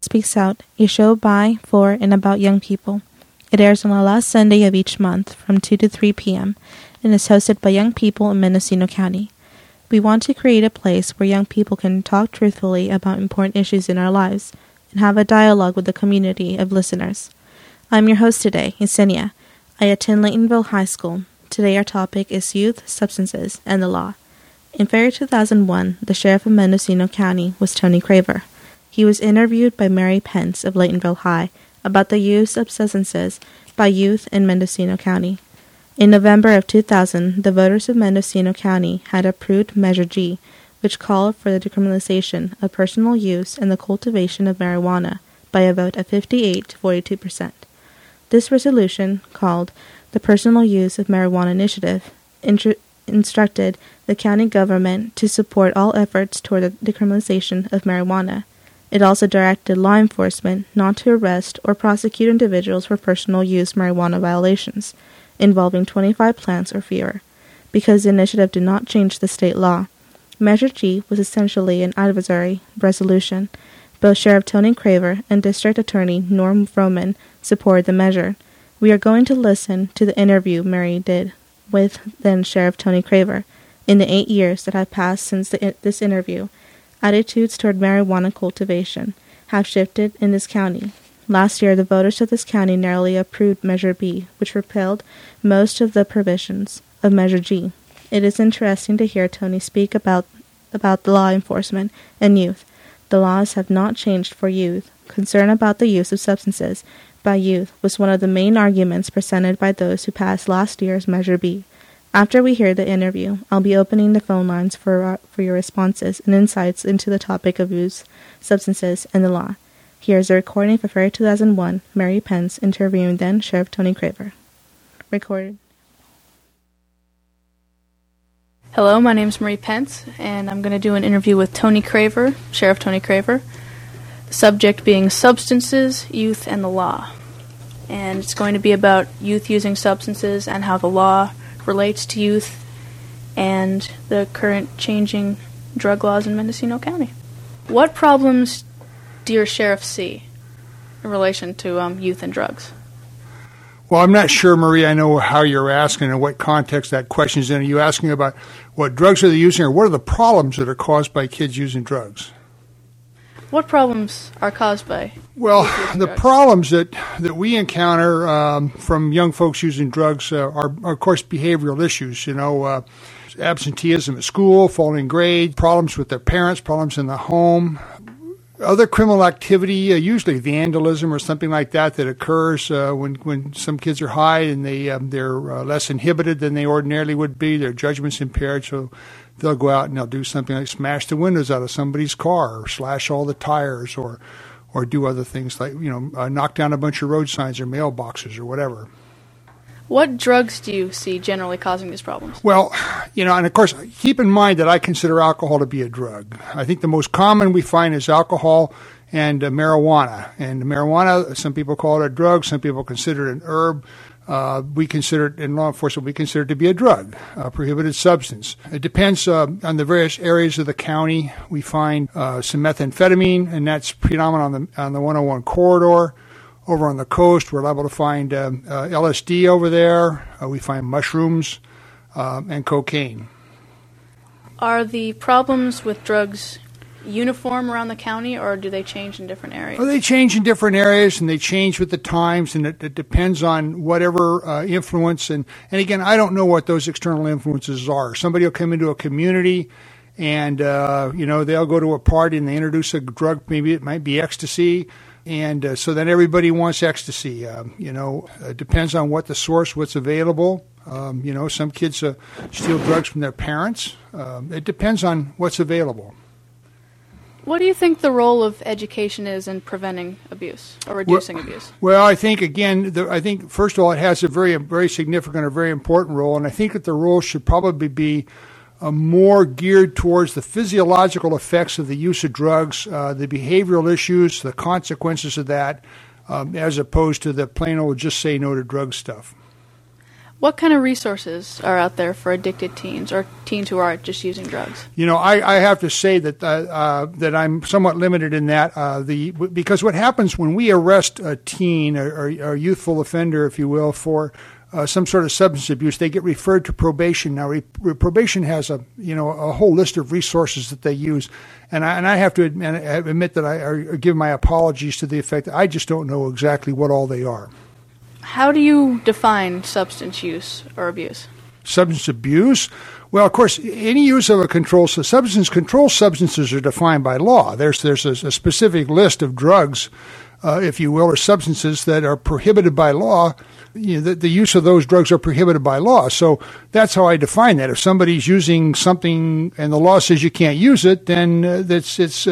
Speaks Out, a show by, for, and about young people. It airs on the last Sunday of each month from 2 to 3 p.m. and is hosted by young people in Mendocino County. We want to create a place where young people can talk truthfully about important issues in our lives and have a dialogue with the community of listeners. I'm your host today, Yesenia. I attend Laytonville High School. Today our topic is youth, substances, and the law. In February 2001, the sheriff of Mendocino County was Tony Craver. He was interviewed by Mary Pence of Laytonville High about the use of substances by youth in Mendocino County. In November of 2000, the voters of Mendocino County had approved Measure G, which called for the decriminalization of personal use and the cultivation of marijuana by a vote of 58 to 42%. This resolution, called the Personal Use of Marijuana Initiative, instructed the county government to support all efforts toward the decriminalization of marijuana. It also directed law enforcement not to arrest or prosecute individuals for personal use marijuana violations involving 25 plants or fewer. Because the initiative did not change the state law, Measure G was essentially an advisory resolution. Both Sheriff Tony Craver and District Attorney Norm Froman supported the measure. We are going to listen to the interview Mary did with then Sheriff Tony Craver. In the 8 years that have passed since this interview, attitudes toward marijuana cultivation have shifted in this county. Last year, the voters of this county narrowly approved Measure B, which repealed most of the provisions of Measure G. It is interesting to hear Tony speak about the law enforcement and youth. The laws have not changed for youth. Concern about the use of substances by youth was one of the main arguments presented by those who passed last year's Measure B. After we hear the interview, I'll be opening the phone lines for your responses and insights into the topic of use, substances, and the law. Here's a recording for February 2001, Mary Pence interviewing then Sheriff Tony Craver. Recorded. Hello, my name is Marie Pence, and I'm going to do an interview with Tony Craver, Sheriff Tony Craver. The subject being substances, youth, and the law. And it's going to be about youth using substances and how the law relates to youth and the current changing drug laws in Mendocino County. What problems do your sheriff see in relation to youth and drugs? Well, I'm not sure, Marie, I know how you're asking and what context that question is in. Are you asking about what drugs are they using, or what are the problems that are caused by kids using drugs? What problems are caused by Well, the drugs? problems that we encounter from young folks using drugs are, of course, behavioral issues. Absenteeism at school, falling grades, problems with their parents, problems in the home, other criminal activity, usually vandalism or something like that occurs when some kids are high and they're less inhibited than they ordinarily would be. Their judgment's impaired, so they'll go out and they'll do something like smash the windows out of somebody's car or slash all the tires or do other things like, knock down a bunch of road signs or mailboxes or whatever. What drugs do you see generally causing these problems? Well, and of course, keep in mind that I consider alcohol to be a drug. I think the most common we find is alcohol and marijuana. And marijuana, some people call it a drug, some people consider it an herb. We consider it, in law enforcement, we consider it to be a drug, a prohibited substance. It depends on the various areas of the county. We find some methamphetamine, and that's predominant on the 101 corridor. Over on the coast, we're able to find LSD over there. We find mushrooms and cocaine. Are the problems with drugs uniform around the county, or do they change in different areas? Well, they change in different areas, and they change with the times, and it depends on whatever influence. And again, I don't know what those external influences are. Somebody will come into a community, and they'll go to a party, and they introduce a drug. Maybe it might be ecstasy. And so then everybody wants ecstasy. It depends on what the source, what's available. Some kids steal drugs from their parents. It depends on what's available. What do you think the role of education is in preventing abuse or reducing abuse? Well, I think, again, first of all, it has a very, very significant or very important role. And I think that the role should probably be more geared towards the physiological effects of the use of drugs, the behavioral issues, the consequences of that, as opposed to the plain old just say no to drug stuff. What kind of resources are out there for addicted teens or teens who are just using drugs? I have to say that that I'm somewhat limited in that because what happens when we arrest a teen or youthful offender, if you will, for some sort of substance abuse, they get referred to probation. Now, probation has a whole list of resources that they use, and I have to admit that I give my apologies to the effect that I just don't know exactly what all they are. How do you define substance use or abuse? Substance abuse? Well, of course, any use of a controlled substance, controlled substances are defined by law. There's a specific list of drugs, if you will, or substances that are prohibited by law. The use of those drugs are prohibited by law. So that's how I define that. If somebody's using something and the law says you can't use it, then it's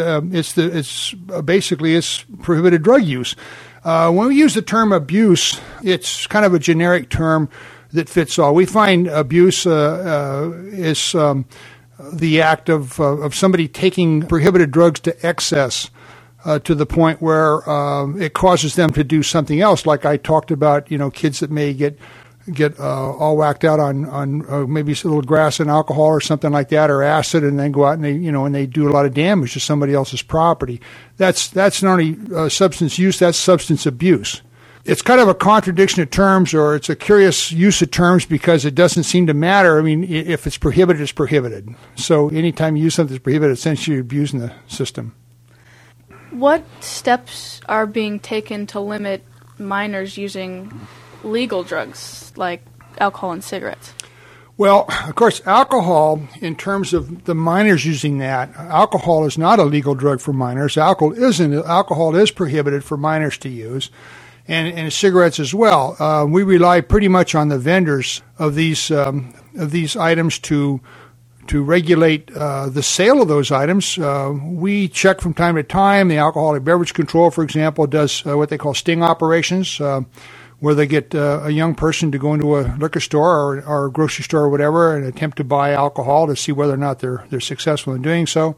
basically prohibited drug use. When we use the term abuse, it's kind of a generic term that fits all. We find abuse is the act of somebody taking prohibited drugs to excess to the point where it causes them to do something else. Like I talked about, kids that may get all whacked out on maybe a little grass and alcohol or something like that, or acid, and then go out and they do a lot of damage to somebody else's property. That's not only substance use, that's substance abuse. It's kind of a contradiction of terms, or it's a curious use of terms because it doesn't seem to matter. I mean, if it's prohibited, it's prohibited. So anytime you use something that's prohibited, essentially you're abusing the system. What steps are being taken to limit minors using legal drugs like alcohol and cigarettes? Well, of course, alcohol, in terms of the minors using that, alcohol is not a legal drug for minors. Alcohol is prohibited for minors to use, and cigarettes as well. We rely pretty much on the vendors of these items to regulate the sale of those items. We check from time to time. The Alcoholic Beverage Control, for example, does what they call sting operations, where they get a young person to go into a liquor store or a grocery store or whatever and attempt to buy alcohol to see whether or not they're successful in doing so.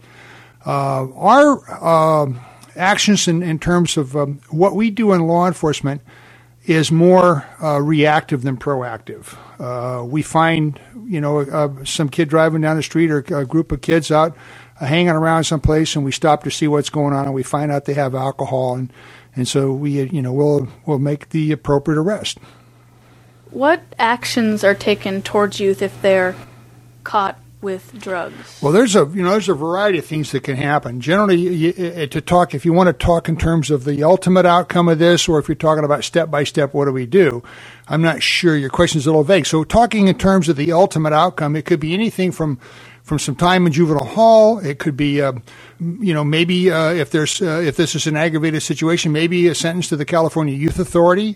Our actions in terms of what we do in law enforcement is more reactive than proactive. We find, some kid driving down the street or a group of kids out hanging around someplace, and we stop to see what's going on, and we find out they have alcohol, and so we'll make the appropriate arrest. What actions are taken towards youth if they're caught with drugs? Well, there's a variety of things that can happen. Generally, if you want to talk in terms of the ultimate outcome of this, or if you're talking about step by step, what do we do? I'm not sure. Your question's a little vague. So, talking in terms of the ultimate outcome, it could be anything from some time in juvenile hall. It could be, maybe if this is an aggravated situation, maybe a sentence to the California Youth Authority.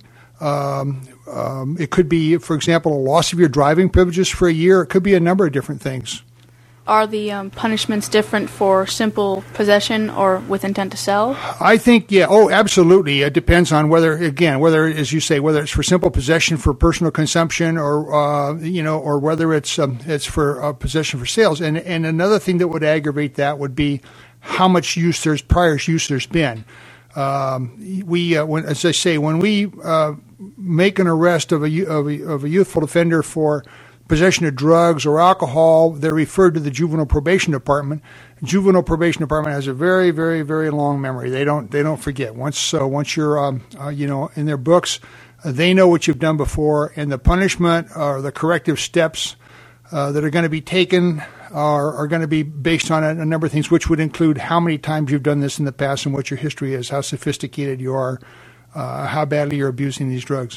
It could be, for example, a loss of your driving privileges for a year. It could be a number of different things. Are the punishments different for simple possession or with intent to sell? I think, yeah. Oh, absolutely. It depends on whether, as you say, whether it's for simple possession for personal consumption or whether it's for possession for sales. And another thing that would aggravate that would be how much prior use there's been. When we make an arrest of a youthful offender for possession of drugs or alcohol, they're referred to the Juvenile Probation Department. Juvenile Probation Department has a very, very, very long memory. They don't forget. Once you're in their books, they know what you've done before, and the punishment or the corrective steps that are going to be taken are going to be based on a number of things, which would include how many times you've done this in the past and what your history is, how sophisticated you are, how badly you're abusing these drugs.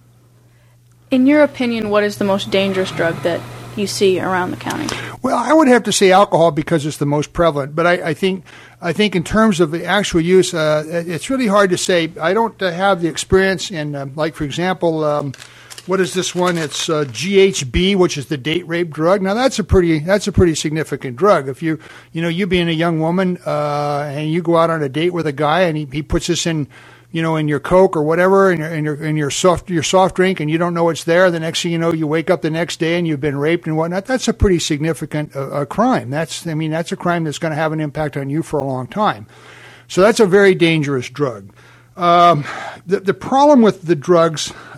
In your opinion, what is the most dangerous drug that you see around the county? Well, I would have to say alcohol because it's the most prevalent. But I think in terms of the actual use, it's really hard to say. I don't have the experience in, for example, what is this one? It's GHB, which is the date rape drug. Now that's a pretty significant drug. If you being a young woman and you go out on a date with a guy and he puts this in your Coke or whatever, in your soft drink, and you don't know it's there. The next thing you know, you wake up the next day and you've been raped and whatnot. That's a pretty significant crime. That's a crime that's going to have an impact on you for a long time. So that's a very dangerous drug. The problem with the drugs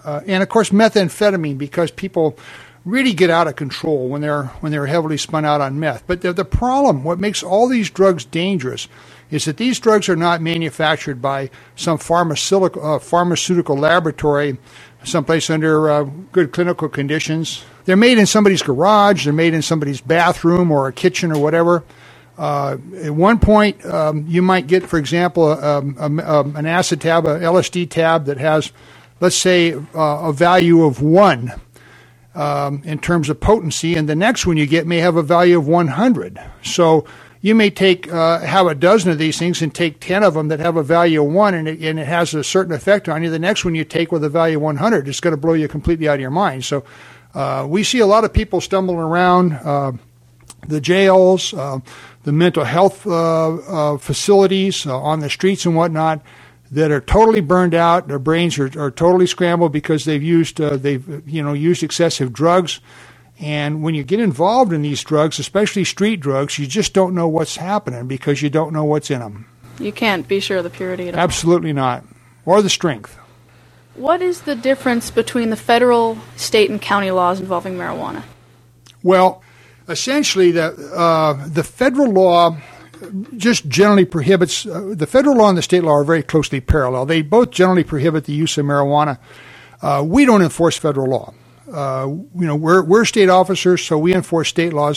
and of course methamphetamine, because people really get out of control when they're heavily spun out on meth. But the problem, what makes all these drugs dangerous, is that these drugs are not manufactured by some pharmaceutical laboratory someplace under good clinical conditions. They're made in somebody's garage, they're made in somebody's bathroom or a kitchen or whatever. At one point, you might get, for example, an acid tab, a LSD tab that has, let's say, a value of 1 in terms of potency, and the next one you get may have a value of 100. So you may have a dozen of these things and take 10 of them that have a value of 1, and it has a certain effect on you. The next one you take with a value of 100, it's going to blow you completely out of your mind. So we see a lot of people stumbling around the jails, the mental health facilities, on the streets and whatnot, that are totally burned out. Their brains are totally scrambled because they've used excessive drugs. And when you get involved in these drugs, especially street drugs, you just don't know what's happening because you don't know what's in them. You can't be sure of the purity at all. Absolutely not. Or the strength. What is the difference between the federal, state, and county laws involving marijuana? Well, essentially, the federal law just generally prohibits, the federal law and the state law are very closely parallel. They both generally prohibit the use of marijuana. We don't enforce federal law. We're state officers, so we enforce state laws.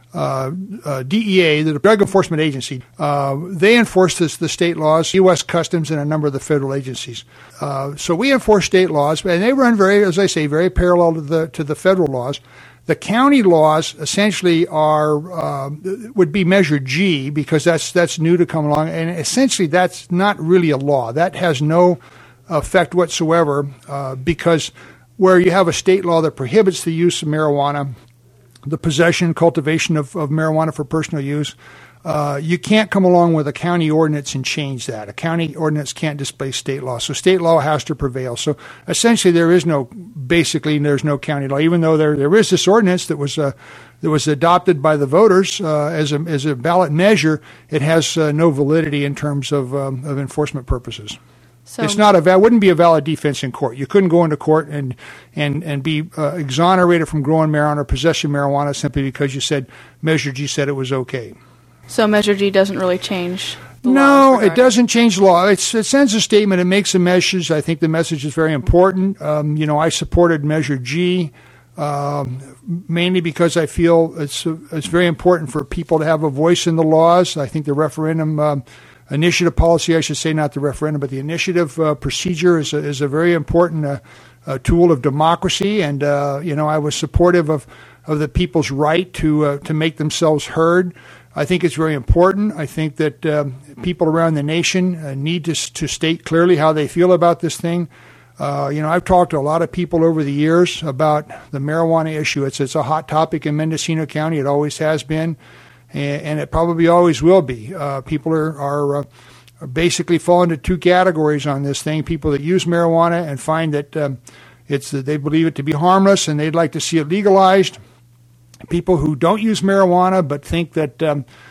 DEA, the Drug Enforcement Agency, they enforce the state laws, U.S. Customs, and a number of the federal agencies. So we enforce state laws, and they run very parallel to the federal laws. The county laws essentially would be Measure G, because that's new to come along, and essentially that's not really a law. That has no effect whatsoever, because where you have a state law that prohibits the use of marijuana, the possession, cultivation of marijuana for personal use, you can't come along with a county ordinance and change that. A county ordinance can't displace state law, so state law has to prevail. So essentially, there's no county law, even though there is this ordinance that was adopted by the voters as a ballot measure. It has no validity in terms of enforcement purposes. So it wouldn't be a valid defense in court. You couldn't go into court and be exonerated from growing marijuana or possessing marijuana simply because you said Measure G said it was okay. So Measure G doesn't really change the law? No, it doesn't change the law. It sends a statement. It makes a message. I think the message is very important. I supported Measure G mainly because I feel it's very important for people to have a voice in the laws. I think the referendum initiative policy, I should say, not the referendum, but the initiative procedure is a very important tool of democracy. And, I was supportive of the people's right to make themselves heard. I think it's very important. I think that people around the nation need to state clearly how they feel about this thing. I've talked to a lot of people over the years about the marijuana issue. It's a hot topic in Mendocino County. It always has been. And it probably always will be. People are basically fall into two categories on this thing: people that use marijuana and find that they believe it to be harmless and they'd like to see it legalized. People who don't use marijuana but think that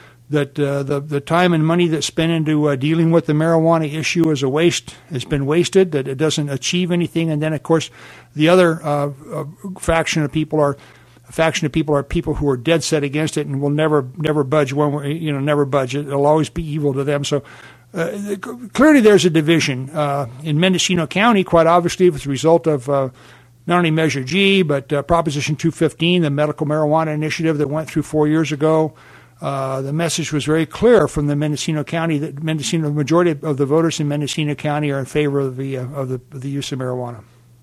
the time and money that's spent into dealing with the marijuana issue is a waste, has been wasted, that it doesn't achieve anything. And then, of course, the other faction of people are people who are dead set against it and will never budge never budge. It'll always be evil to them. So clearly there's a division in Mendocino County, quite obviously, as a result of not only Measure G, but Proposition 215, the medical marijuana initiative that went through 4 years ago. The message was very clear from the Mendocino County that the majority of the voters in Mendocino County are in favor of the use of marijuana.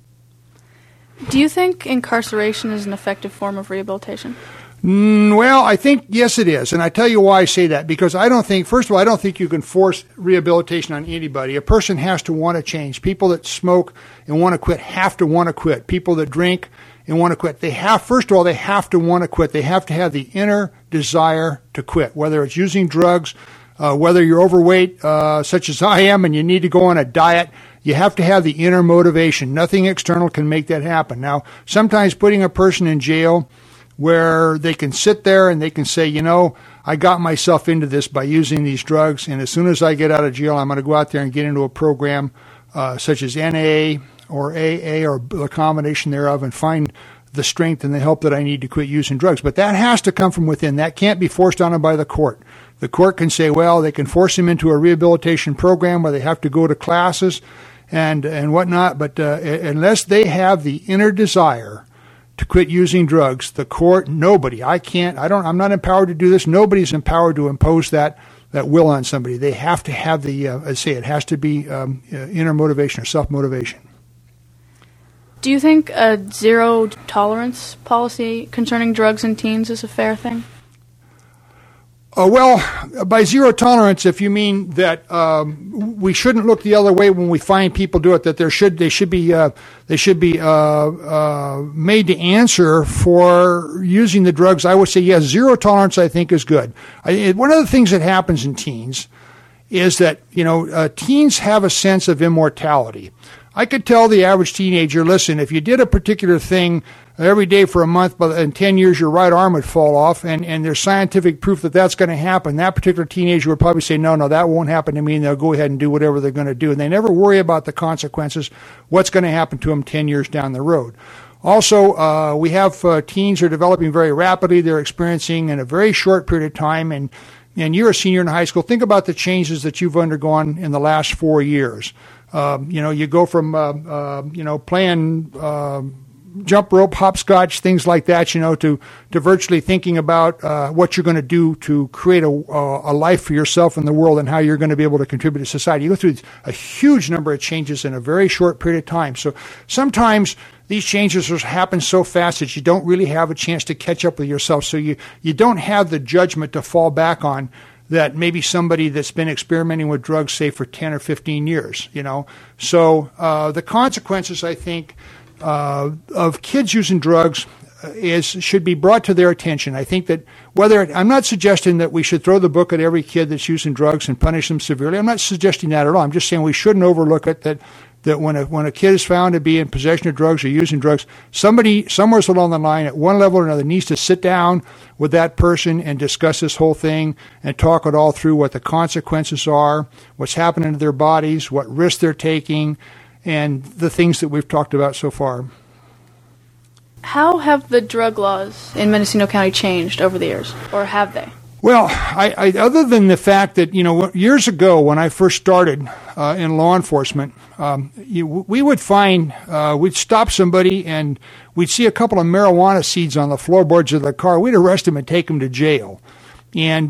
Do you think incarceration is an effective form of rehabilitation? Well, I think, yes, it is. And I tell you why I say that. Because first of all, I don't think you can force rehabilitation on anybody. A person has to want to change. People that smoke and want to quit have to want to quit. People that drink and want to quit, first of all, they have to want to quit. They have to have the inner desire to quit, whether it's using drugs, whether you're overweight, such as I am, and you need to go on a diet. You have to have the inner motivation. Nothing external can make that happen. Now, sometimes putting a person in jail where they can sit there and they can say, I got myself into this by using these drugs, and as soon as I get out of jail, I'm going to go out there and get into a program such as NA or AA or the combination thereof and find the strength and the help that I need to quit using drugs. But that has to come from within. That can't be forced on them by the court. The court can say, well, they can force them into a rehabilitation program where they have to go to classes and whatnot. But unless they have the inner desire to quit using drugs, the court, nobody, I'm not empowered to do this. Nobody's empowered to impose that will on somebody. They have to have the, it has to be inner motivation or self-motivation. Do you think a zero tolerance policy concerning drugs in teens is a fair thing? Well, by zero tolerance, if you mean that we shouldn't look the other way when we find people do it, that they should be made to answer for using the drugs, I would say yes. Zero tolerance, I think, is good. One of the things that happens in teens is that teens have a sense of immortality. I could tell the average teenager, listen, if you did a particular thing every day for a month, but in 10 years your right arm would fall off, and there's scientific proof that that's going to happen, that particular teenager would probably say, no, that won't happen to me, and they'll go ahead and do whatever they're going to do. And they never worry about the consequences, what's going to happen to them 10 years down the road. Also, we have teens who are developing very rapidly. They're experiencing in a very short period of time, and you're a senior in high school. Think about the changes that you've undergone in the last 4 years. You go from, playing jump rope, hopscotch, things like that, to virtually thinking about what you're going to do to create a life for yourself in the world and how you're going to be able to contribute to society. You go through a huge number of changes in a very short period of time. So sometimes these changes happen so fast that you don't really have a chance to catch up with yourself. So you don't have the judgment to fall back on that maybe somebody that's been experimenting with drugs, say, for 10 or 15 years, So the consequences, I think, of kids using drugs should be brought to their attention. I think that I'm not suggesting that we should throw the book at every kid that's using drugs and punish them severely. I'm not suggesting that at all. I'm just saying we shouldn't overlook it, that when a kid is found to be in possession of drugs or using drugs, somebody somewhere along the line at one level or another needs to sit down with that person and discuss this whole thing and talk it all through, what the consequences are, what's happening to their bodies, what risks they're taking, and the things that we've talked about so far. How have the drug laws in Mendocino County changed over the years, or have they? Well, I other than the fact that, years ago when I first started in law enforcement, we would find, we'd stop somebody and we'd see a couple of marijuana seeds on the floorboards of the car. We'd arrest them and take them to jail. And,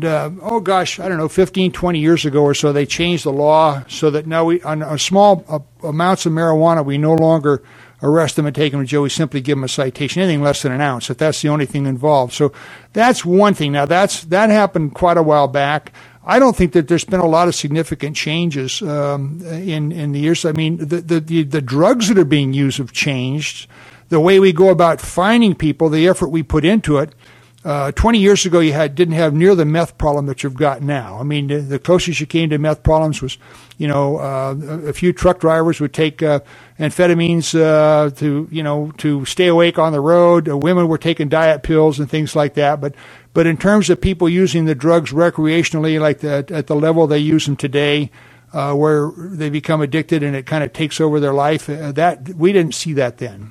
15, 20 years ago or so, they changed the law so that now on small amounts of marijuana, we no longer arrest them and take them to jail. We simply give them a citation, anything less than an ounce, if that's the only thing involved. So that's one thing. Now, that happened quite a while back. I don't think that there's been a lot of significant changes in the years. I mean, the drugs that are being used have changed. The way we go about finding people, the effort we put into it. 20 years ago, you didn't have near the meth problem that you've got now. I mean, the closest you came to meth problems was, a few truck drivers would take amphetamines to stay awake on the road. Women were taking diet pills and things like that. But in terms of people using the drugs recreationally, like at the level they use them today, where they become addicted and it kind of takes over their life, that we didn't see that then.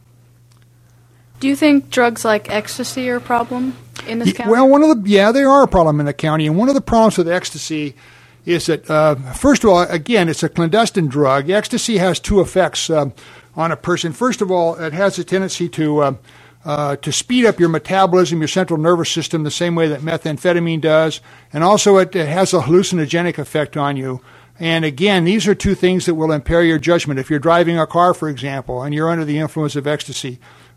Do you think drugs like ecstasy are a problem in this county? Well, they are a problem in the county. And one of the problems with ecstasy is that, first of all, again, it's a clandestine drug. Ecstasy has two effects on a person. First of all, it has a tendency to speed up your metabolism, your central nervous system, the same way that methamphetamine does. And also it has a hallucinogenic effect on you. And again, these are two things that will impair your judgment. If you're driving a car, for example, and you're under the influence of ecstasy,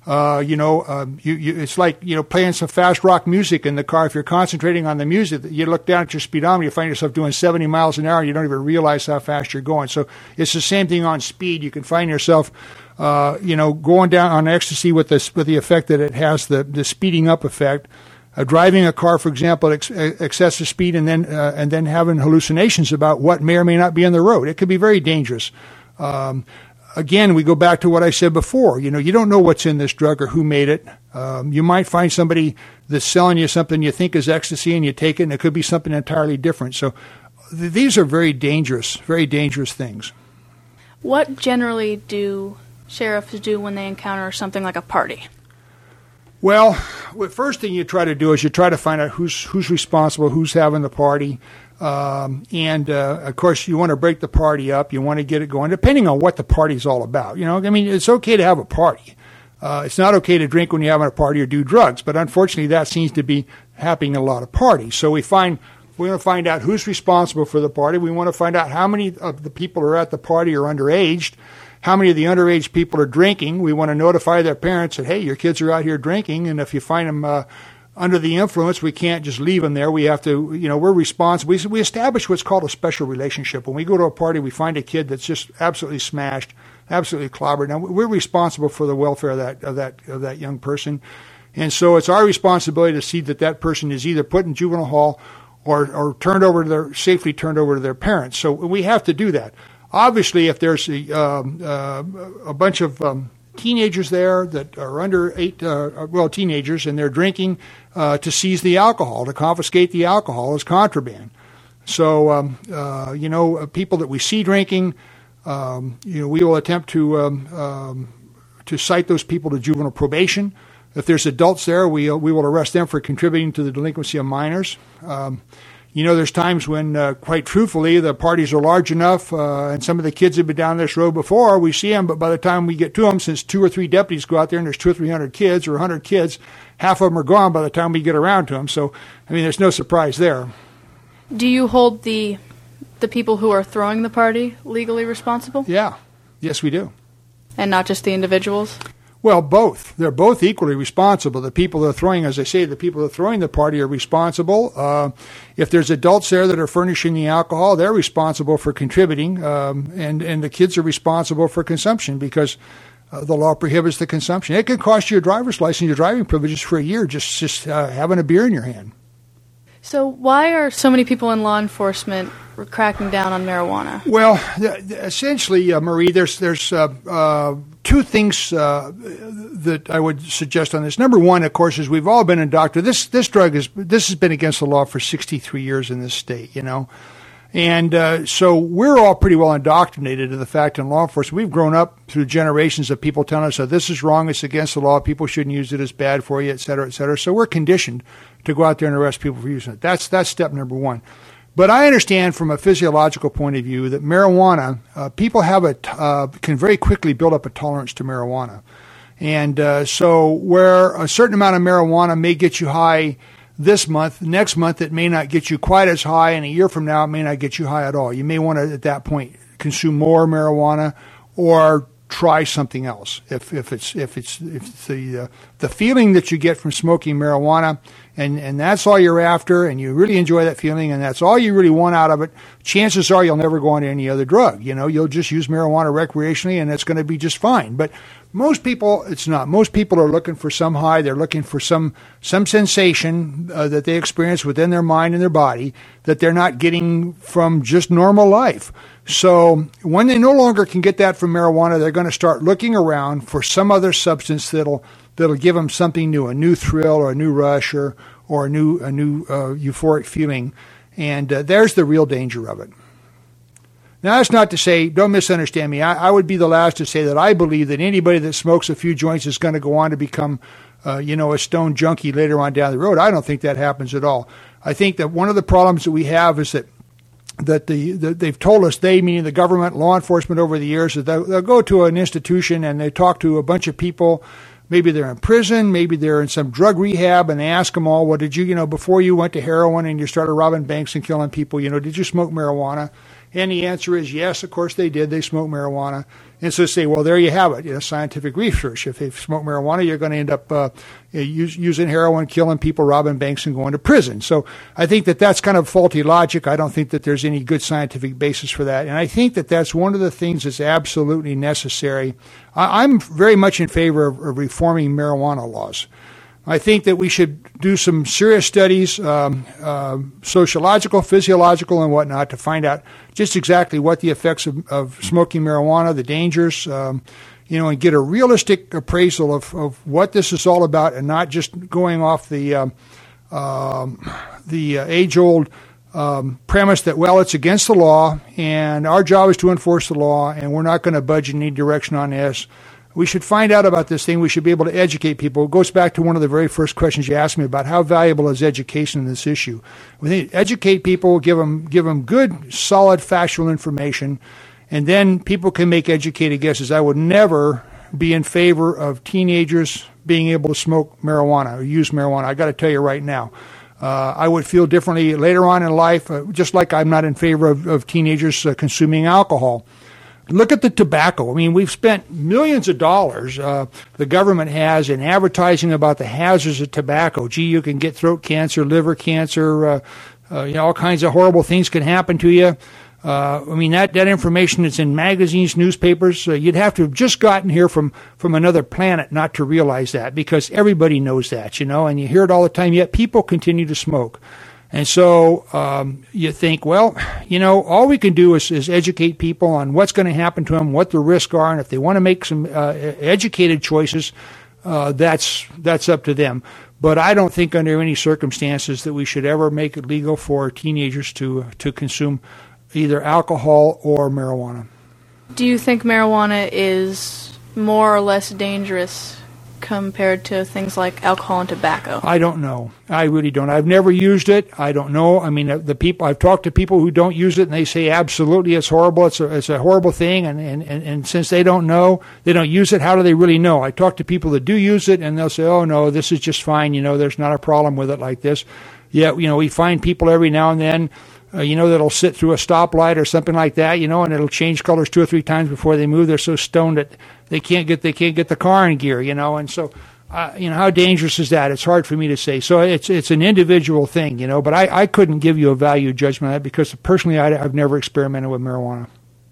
it's like, playing some fast rock music in the car. If you're concentrating on the music, you look down at your speedometer, you find yourself doing 70 miles an hour, and you don't even realize how fast you're going. So it's the same thing on speed. You can find yourself, going down on ecstasy with the effect that it has, the speeding up effect. Driving a car, for example, at excessive speed, and then having hallucinations about what may or may not be on the road. It could be very dangerous. Again, we go back to what I said before. You don't know what's in this drug or who made it. You might find somebody that's selling you something you think is ecstasy, and you take it, and it could be something entirely different. So these are very dangerous things. What generally do sheriffs do when they encounter something like a party? Well, the first thing you try to do is you try to find out who's responsible, who's having the party. Of course, you want to break the party up. You want to get it going, depending on what the party's all about. You know, I mean, it's okay to have a party. It's not okay to drink when you're having a party or do drugs, but unfortunately, that seems to be happening in a lot of parties. So we want to find out who's responsible for the party. We want to find out how many of the people who are at the party are underage. How many of the underage people are drinking? We want to notify their parents that, hey, your kids are out here drinking, and if you find them under the influence, we can't just leave them there. We have to, we're responsible. We establish what's called a special relationship. When we go to a party, we find a kid that's just absolutely smashed, absolutely clobbered. Now, we're responsible for the welfare of that young person, and so it's our responsibility to see that person is either put in juvenile hall or safely turned over to their parents. So we have to do that. Obviously, if there's a bunch of teenagers there that are under teenagers, and they're drinking, to seize the alcohol, to confiscate the alcohol as contraband. So, people that we see drinking, we will attempt to cite those people to juvenile probation. If there's adults there, we will arrest them for contributing to the delinquency of minors. There's times when, quite truthfully, the parties are large enough, and some of the kids have been down this road before. We see them, but by the time we get to them, since 2 or 3 deputies go out there and there's 200 or 300 kids or 100 kids, half of them are gone by the time we get around to them. So, there's no surprise there. Do you hold the people who are throwing the party legally responsible? Yeah. Yes, we do. And not just the individuals? Well, both. They're both equally responsible. The people that are throwing, as I say, the people that are throwing the party are responsible. If there's adults there that are furnishing the alcohol, they're responsible for contributing, and the kids are responsible for consumption because the law prohibits the consumption. It can cost you your driver's license, your driving privileges for a year, just having a beer in your hand. So why are so many people in law enforcement cracking down on marijuana? Well, essentially, Marie, there's 2 things that I would suggest on this. Number one, of course, is we've all been indoctrinated. This drug has been against the law for 63 years in this state, And so we're all pretty well indoctrinated to the fact in law enforcement. We've grown up through generations of people telling us that this is wrong, it's against the law, people shouldn't use it, it's bad for you, et cetera, et cetera. So we're conditioned to go out there and arrest people for using it. That's step number one. But I understand from a physiological point of view that marijuana, people can very quickly build up a tolerance to marijuana. And so where a certain amount of marijuana may get you high this month, next month it may not get you quite as high, and a year from now it may not get you high at all. You may want to, at that point, consume more marijuana or try something else. If the feeling that you get from smoking marijuana, and that's all you're after, and you really enjoy that feeling, and that's all you really want out of it, chances are you'll never go on to any other drug. You'll just use marijuana recreationally, and it's going to be just fine. But most people, it's not. Most people are looking for some high. They're looking for some sensation that they experience within their mind and their body that they're not getting from just normal life. So when they no longer can get that from marijuana, they're going to start looking around for some other substance that'll give them something new, a new thrill or a new rush or a new euphoric feeling. And there's the real danger of it. Now, that's not to say, don't misunderstand me, I would be the last to say that I believe that anybody that smokes a few joints is going to go on to become, a stone junkie later on down the road. I don't think that happens at all. I think that one of the problems that we have is that they've told us, they, meaning the government, law enforcement over the years, that they'll go to an institution and they talk to a bunch of people. Maybe they're in prison, maybe they're in some drug rehab, and they ask them all, well, did you, before you went to heroin and you started robbing banks and killing people, did you smoke marijuana? And the answer is yes, of course they did. They smoked marijuana. And so they say, well, there you have it, scientific research. If they smoke marijuana, you're going to end up using heroin, killing people, robbing banks, and going to prison. So I think that that's kind of faulty logic. I don't think that there's any good scientific basis for that. And I think that that's one of the things that's absolutely necessary. I'm very much in favor of reforming marijuana laws. I think that we should do some serious studies, sociological, physiological, and whatnot, to find out just exactly what the effects of smoking marijuana, the dangers, and get a realistic appraisal of what this is all about, and not just going off the age-old premise that, well, it's against the law, and our job is to enforce the law, and we're not going to budge in any direction on this. We should find out about this thing. We should be able to educate people. It goes back to one of the very first questions you asked me about how valuable is education in this issue. We need to educate people, give them good, solid, factual information, and then people can make educated guesses. I would never be in favor of teenagers being able to smoke marijuana or use marijuana. I got to tell you right now. I would feel differently later on in life, just like I'm not in favor of teenagers consuming alcohol. Look at the tobacco. I mean, we've spent millions of dollars, the government has, in advertising about the hazards of tobacco. Gee, you can get throat cancer, liver cancer, all kinds of horrible things can happen to you. I mean, that information is in magazines, newspapers. You'd have to have just gotten here from another planet not to realize that, because everybody knows that, and you hear it all the time, yet people continue to smoke. And so you think, well, all we can do is educate people on what's going to happen to them, what the risks are, and if they want to make some educated choices, that's up to them. But I don't think under any circumstances that we should ever make it legal for teenagers to consume either alcohol or marijuana. Do you think marijuana is more or less dangerous compared to things like alcohol and tobacco? I don't know. I really don't. I've never used it. I don't know. I mean, I've talked to people who don't use it, and they say absolutely it's horrible. It's a horrible thing, and since they don't know, they don't use it. How do they really know? I talk to people that do use it, and they'll say, "Oh no, this is just fine. There's not a problem with it like this." Yeah, we find people every now and then. That'll sit through a stoplight or something like that, and it'll change colors 2 or 3 times before they move. They're so stoned that they can't get the car in gear, and so, how dangerous is that? It's hard for me to say. So it's an individual thing, but I couldn't give you a value judgment on that because personally I've never experimented with marijuana.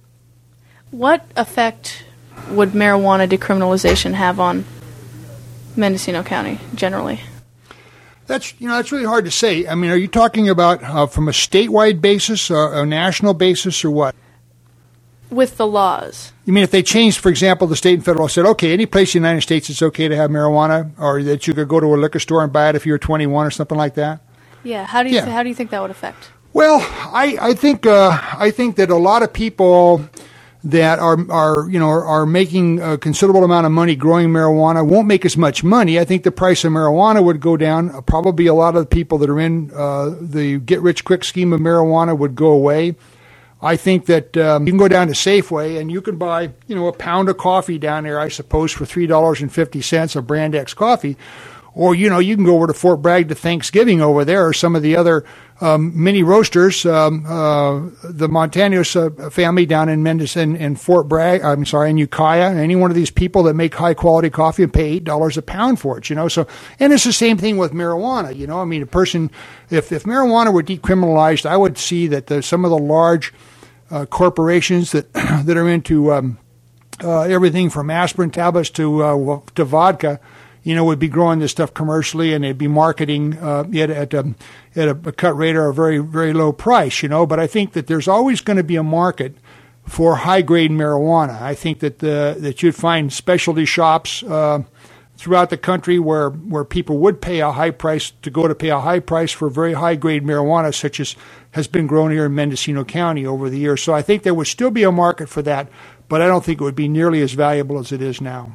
What effect would marijuana decriminalization have on Mendocino County generally? That's really hard to say. I mean, are you talking about from a statewide basis, a national basis, or what? With the laws. You mean if they changed, for example, the state and federal said, okay, any place in the United States it's okay to have marijuana, or that you could go to a liquor store and buy it if you're 21 or something like that? Yeah. How do you think that would affect? Well, I think that a lot of people that are making a considerable amount of money growing marijuana won't make as much money. I think the price of marijuana would go down. Probably a lot of the people that are in the get-rich-quick scheme of marijuana would go away. I think that you can go down to Safeway and you can buy, a pound of coffee down there, I suppose, for $3.50, a Brand X coffee. Or, you can go over to Fort Bragg to Thanksgiving over there, or some of the other mini roasters, the Montanos family down in in Fort Bragg, in Ukiah, any one of these people that make high quality coffee and pay $8 a pound for it, So, and it's the same thing with marijuana, I mean, a person, if marijuana were decriminalized, I would see that some of the large corporations that are into everything from aspirin tablets to vodka, would be growing this stuff commercially, and they'd be marketing it at a cut rate or a very, very low price, But I think that there's always going to be a market for high-grade marijuana. I think that you'd find specialty shops throughout the country where people would pay a high price for very high-grade marijuana, such as has been grown here in Mendocino County over the years. So I think there would still be a market for that, but I don't think it would be nearly as valuable as it is now.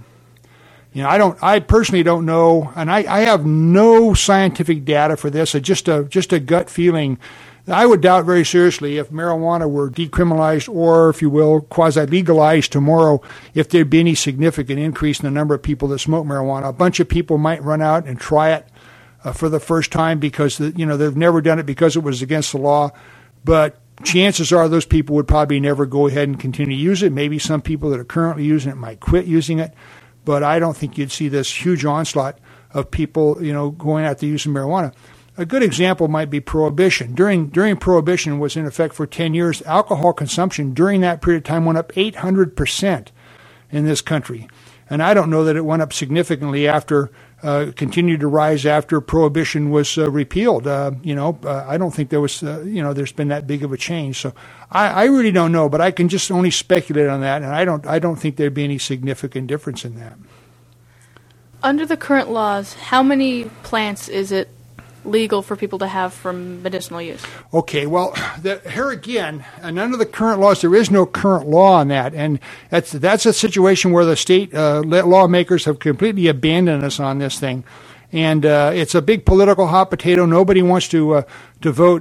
I personally don't know, and I have no scientific data for this. Just a gut feeling. I would doubt very seriously if marijuana were decriminalized, or, if you will, quasi-legalized tomorrow, if there'd be any significant increase in the number of people that smoke marijuana. A bunch of people might run out and try it for the first time because they've never done it because it was against the law, but chances are those people would probably never go ahead and continue to use it. Maybe some people that are currently using it might quit using it. But I don't think you'd see this huge onslaught of people, going out to use marijuana. A good example might be Prohibition. During Prohibition was in effect for 10 years. Alcohol consumption during that period of time went up 800% in this country. And I don't know that it went up significantly continued to rise after Prohibition was repealed. I don't think there was, there's been that big of a change. So I really don't know, but I can just only speculate on that, and I don't think there'd be any significant difference in that. Under the current laws, how many plants is it legal for people to have for medicinal use? Okay, well, here again, and under the current laws, there is no current law on that, and that's a situation where the state lawmakers have completely abandoned us on this thing, and it's a big political hot potato. Nobody wants to vote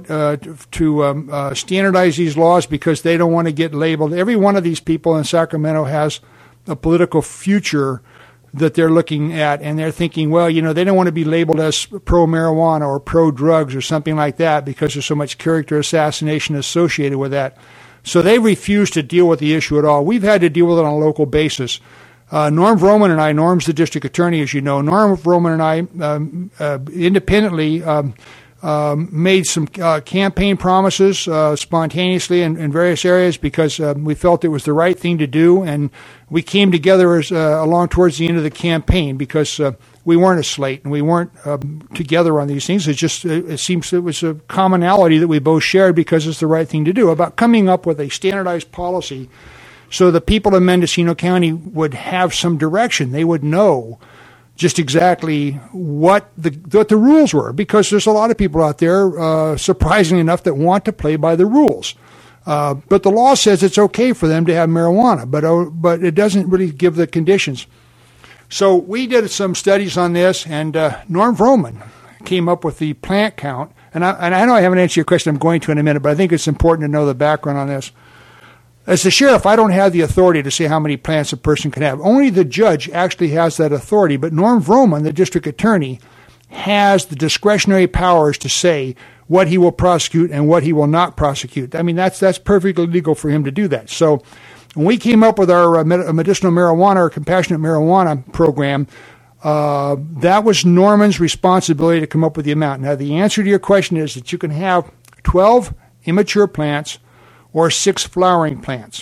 to standardize these laws because they don't want to get labeled. Every one of these people in Sacramento has a political future that they're looking at, and they're thinking, well, they don't want to be labeled as pro-marijuana or pro-drugs or something like that because there's so much character assassination associated with that. So they refuse to deal with the issue at all. We've had to deal with it on a local basis. Norm Vroman and I, Norm's the district attorney, as you know, Norm Vroman and I independently made some campaign promises spontaneously in various areas because we felt it was the right thing to do, and we came together as along towards the end of the campaign because we weren't a slate and we weren't together on these things. It seems it was a commonality that we both shared because it's the right thing to do about coming up with a standardized policy so the people in Mendocino County would have some direction. They would know just exactly what the rules were, because there's a lot of people out there, surprisingly enough, that want to play by the rules. But the law says it's okay for them to have marijuana, but it doesn't really give the conditions. So we did some studies on this, and Norm Vroman came up with the plant count. And I know I haven't answered your question. I'm going to in a minute, but I think it's important to know the background on this. As the sheriff, I don't have the authority to say how many plants a person can have. Only the judge actually has that authority. But Norm Vroman, the district attorney, has the discretionary powers to say what he will prosecute and what he will not prosecute. I mean, that's perfectly legal for him to do that. So when we came up with our medicinal marijuana or compassionate marijuana program, that was Norman's responsibility to come up with the amount. Now, the answer to your question is that you can have 12 immature plants or 6 flowering plants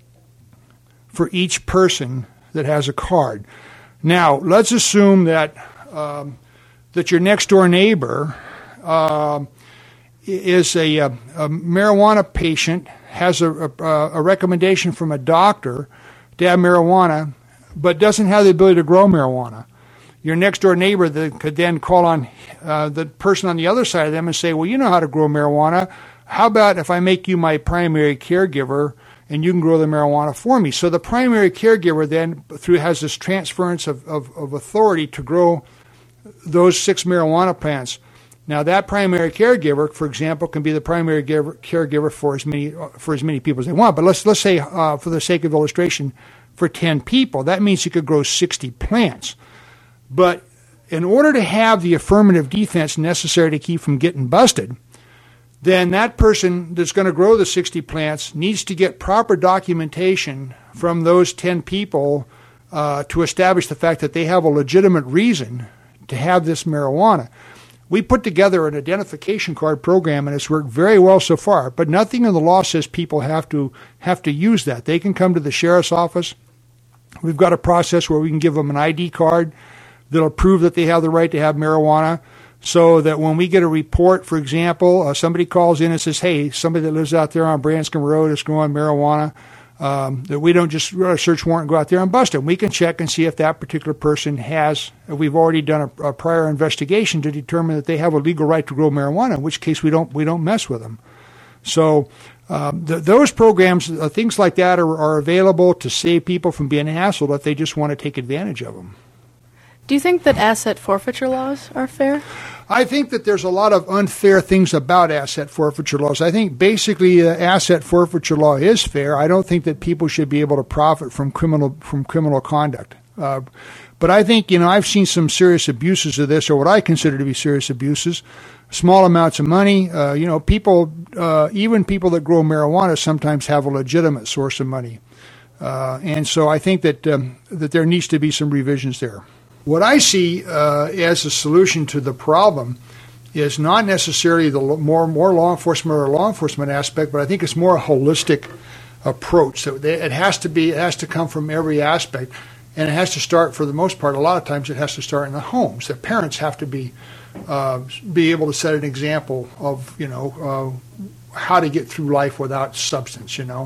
for each person that has a card. Now, let's assume that that your next door neighbor is a marijuana patient, has a recommendation from a doctor to have marijuana, but doesn't have the ability to grow marijuana. Your next door neighbor could then call on the person on the other side of them and say, well, you know how to grow marijuana. How about if I make you my primary caregiver and you can grow the marijuana for me? So the primary caregiver then has this transference of authority to grow those 6 marijuana plants. Now that primary caregiver, for example, can be the primary caregiver for as many people as they want. But let's say, for the sake of illustration, for 10 people, that means you could grow 60 plants. But in order to have the affirmative defense necessary to keep from getting busted, then that person that's going to grow the 60 plants needs to get proper documentation from those 10 people to establish the fact that they have a legitimate reason to have this marijuana. We put together an identification card program, and it's worked very well so far, but nothing in the law says people have to use that. They can come to the sheriff's office. We've got a process where we can give them an ID card that'll prove that they have the right to have marijuana, so that when we get a report, for example, somebody calls in and says, hey, somebody that lives out there on Branscombe Road is growing marijuana, that we don't just run a search warrant and go out there and bust them. We can check and see if that particular person we've already done a prior investigation to determine that they have a legal right to grow marijuana, in which case we don't mess with them. So those programs, things like that are available to save people from being hassled if they just want to take advantage of them. Do you think that asset forfeiture laws are fair? I think that there's a lot of unfair things about asset forfeiture laws. I think basically asset forfeiture law is fair. I don't think that people should be able to profit from criminal conduct. But I think, I've seen some serious abuses of this, or what I consider to be serious abuses. Small amounts of money. People, even people that grow marijuana sometimes have a legitimate source of money. And so I think that there needs to be some revisions there. What I see as a solution to the problem is not necessarily the more law enforcement or law enforcement aspect, but I think it's more a holistic approach. So it has to come from every aspect, and it has to start, for the most part, a lot of times it has to start in the homes. The parents have to be able to set an example of how to get through life without substance. And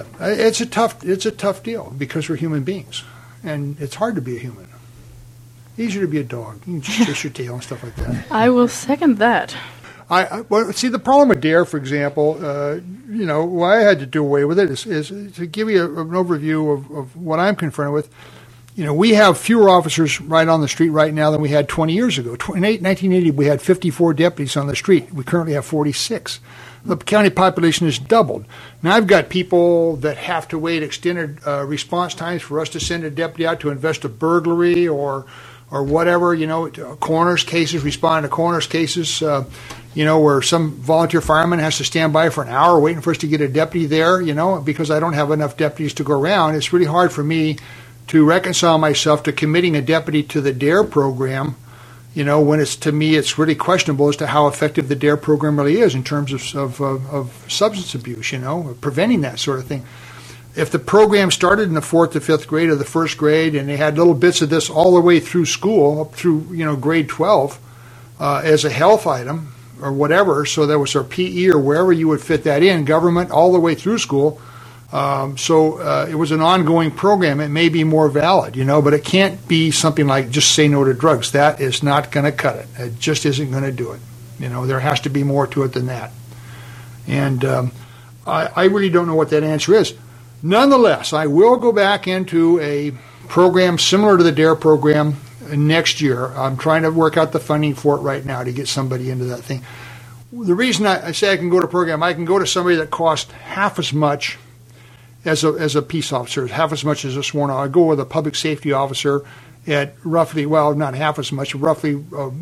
it's a tough deal because we're human beings. And it's hard to be a human. Easier to be a dog. You can just chase your tail and stuff like that. I will second that. Well, see, the problem with DARE, for example, why I had to do away with it is to give you an overview of what I'm confronted with. We have fewer officers right on the street right now than we had 20 years ago. In 1980, we had 54 deputies on the street. We currently have 46. The county population has doubled. Now, I've got people that have to wait extended response times for us to send a deputy out to invest a burglary or whatever, coroner's cases, responding to coroner's cases, where some volunteer fireman has to stand by for an hour waiting for us to get a deputy there, because I don't have enough deputies to go around. It's really hard for me to reconcile myself to committing a deputy to the DARE program, when to me it's really questionable as to how effective the DARE program really is in terms of substance abuse, preventing that sort of thing. If the program started in the 4th to 5th grade or the 1st grade, and they had little bits of this all the way through school, up through grade 12, as a health item or whatever, so that was our PE or wherever you would fit that in, government all the way through school. So it was an ongoing program. It may be more valid, but it can't be something like just say no to drugs. That is not going to cut it. It just isn't going to do it. There has to be more to it than that. And I really don't know what that answer is. Nonetheless, I will go back into a program similar to the DARE program next year. I'm trying to work out the funding for it right now to get somebody into that thing. The reason I say I can go to a program, I can go to somebody that costs half as much as a peace officer, half as much as a sworn. I go with a public safety officer at roughly, well, not half as much, roughly,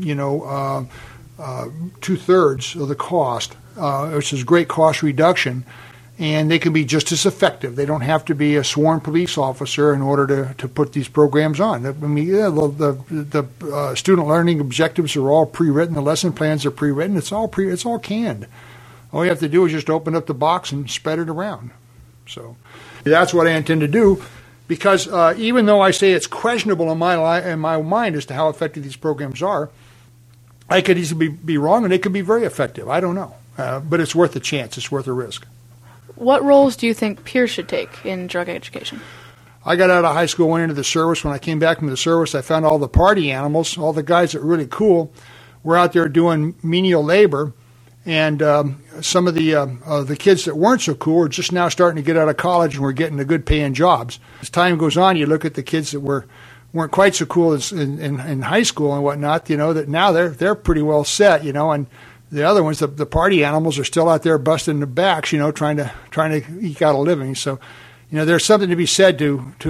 2/3 of the cost, which is great cost reduction. And they can be just as effective. They don't have to be a sworn police officer in order to put these programs on. I mean, the student learning objectives are all pre-written. The lesson plans are pre-written. It's all canned. All you have to do is just open up the box and spread it around. So that's what I intend to do, because even though I say it's questionable in my mind as to how effective these programs are, I could easily be wrong, and they could be very effective. I don't know, but it's worth a chance. It's worth a risk. What roles do you think peers should take in drug education? I got out of high school, went into the service. When I came back from the service, I found all the party animals, all the guys that were really cool, were out there doing menial labor. And some of the kids that weren't so cool are just now starting to get out of college and were getting the good paying jobs. As time goes on, you look at the kids that weren't quite so cool as in high school and whatnot, that now they're pretty well set, and the other ones, the party animals, are still out there busting their backs, trying to eke out a living. So, there's something to be said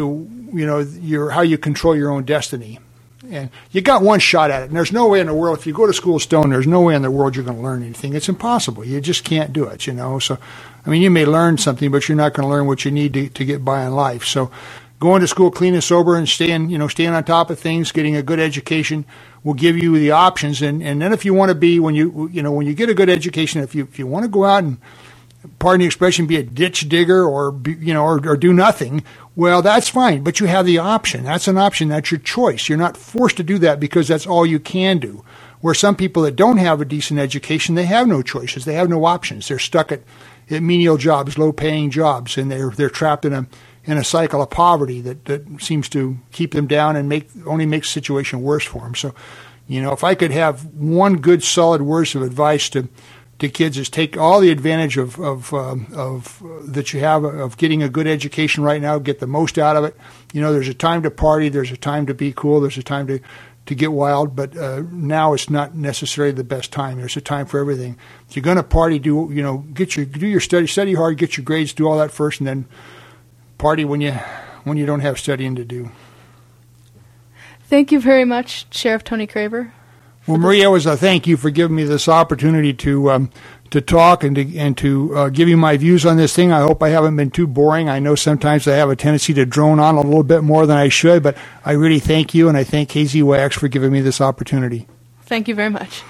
to how you control your own destiny. And you got one shot at it. And there's no way in the world, if you go to school stoned, there's no way in the world you're going to learn anything. It's impossible. You just can't do it, So, you may learn something, but you're not going to learn what you need to get by in life. So, going to school clean and sober and staying on top of things, getting a good education will give you the options. And then if you want to be, when you get a good education, if you want to go out and, pardon the expression, be a ditch digger or do nothing, well, that's fine. But you have the option. That's an option. That's your choice. You're not forced to do that because that's all you can do. Where some people that don't have a decent education, they have no choices. They have no options. They're stuck at menial jobs, low-paying jobs, and they're trapped in a cycle of poverty that seems to keep them down and only makes the situation worse for them. So, if I could have one good, solid words of advice to kids, is take all the advantage of that you have of getting a good education right now, get the most out of it. There's a time to party, there's a time to be cool, there's a time to get wild, but now it's not necessarily the best time. There's a time for everything. If you're going to party, do your study hard, get your grades, do all that first, and then party when you don't have studying to do. Thank you very much, Sheriff Tony Craver. Well, Maria, thank you for giving me this opportunity to talk and to give you my views on this thing. I hope I haven't been too boring. I know sometimes I have a tendency to drone on a little bit more than I should, but I really thank you, and I thank KZYX for giving me this opportunity. Thank you very much.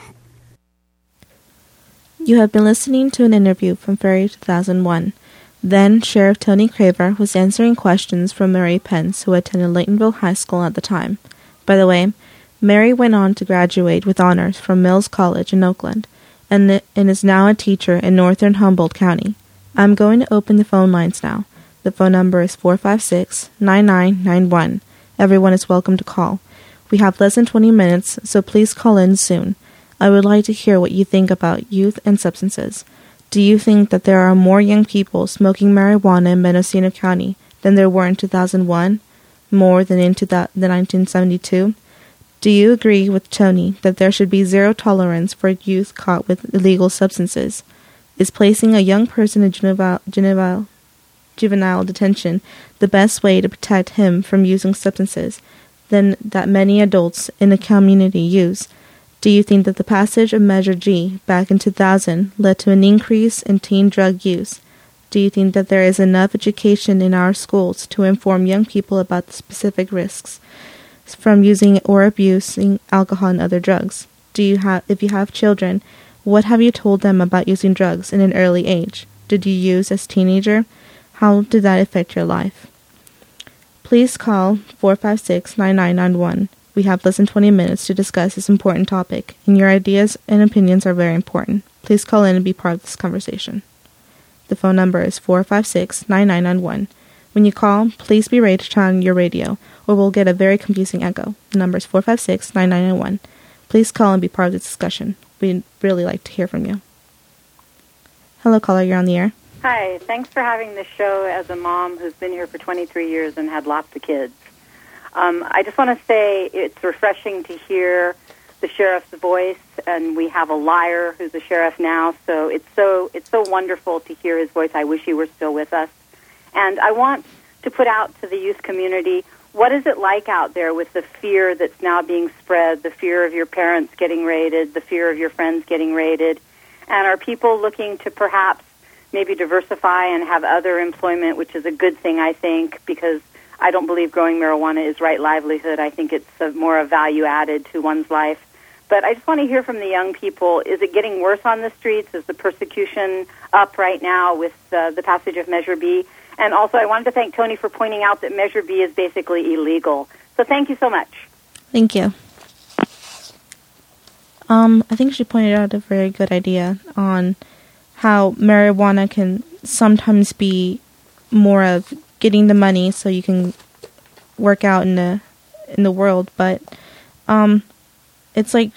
You have been listening to an interview from February 2001. Then, Sheriff Tony Craver was answering questions from Mary Pence, who attended Laytonville High School at the time. By the way, Mary went on to graduate with honors from Mills College in Oakland, and is now a teacher in northern Humboldt County. I'm going to open the phone lines now. The phone number is 456-9991. Everyone is welcome to call. We have less than 20 minutes, so please call in soon. I would like to hear what you think about youth and substances. Do you think that there are more young people smoking marijuana in Mendocino County than there were in 2001, more than in 1972? Do you agree with Tony that there should be zero tolerance for youth caught with illegal substances? Is placing a young person in juvenile detention the best way to protect him from using substances than that many adults in the community use? Do you think that the passage of Measure G back in 2000 led to an increase in teen drug use? Do you think that there is enough education in our schools to inform young people about the specific risks from using or abusing alcohol and other drugs? If you have children, what have you told them about using drugs in an early age? Did you use as a teenager? How did that affect your life? Please call 456-9991. We have less than 20 minutes to discuss this important topic, and your ideas and opinions are very important. Please call in and be part of this conversation. The phone number is 456-9991. When you call, please be ready to turn on your radio, or we'll get a very confusing echo. The number is 456-9991. Please call and be part of this discussion. We'd really like to hear from you. Hello, caller, you're on the air. Hi, thanks for having this show as a mom who's been here for 23 years and had lots of kids. I just want to say it's refreshing to hear the sheriff's voice, and we have a liar who's a sheriff now, so it's so wonderful to hear his voice. I wish he were still with us. And I want to put out to the youth community, what is it like out there with the fear that's now being spread, the fear of your parents getting raided, the fear of your friends getting raided? And are people looking to perhaps maybe diversify and have other employment, which is a good thing, I think, because I don't believe growing marijuana is right livelihood. I think it's more a value added to one's life. But I just want to hear from the young people. Is it getting worse on the streets? Is the persecution up right now with the passage of Measure B? And also, I wanted to thank Tony for pointing out that Measure B is basically illegal. So thank you so much. Thank you. I think she pointed out a very good idea on how marijuana can sometimes be more of getting the money so you can work out in the world, but it's like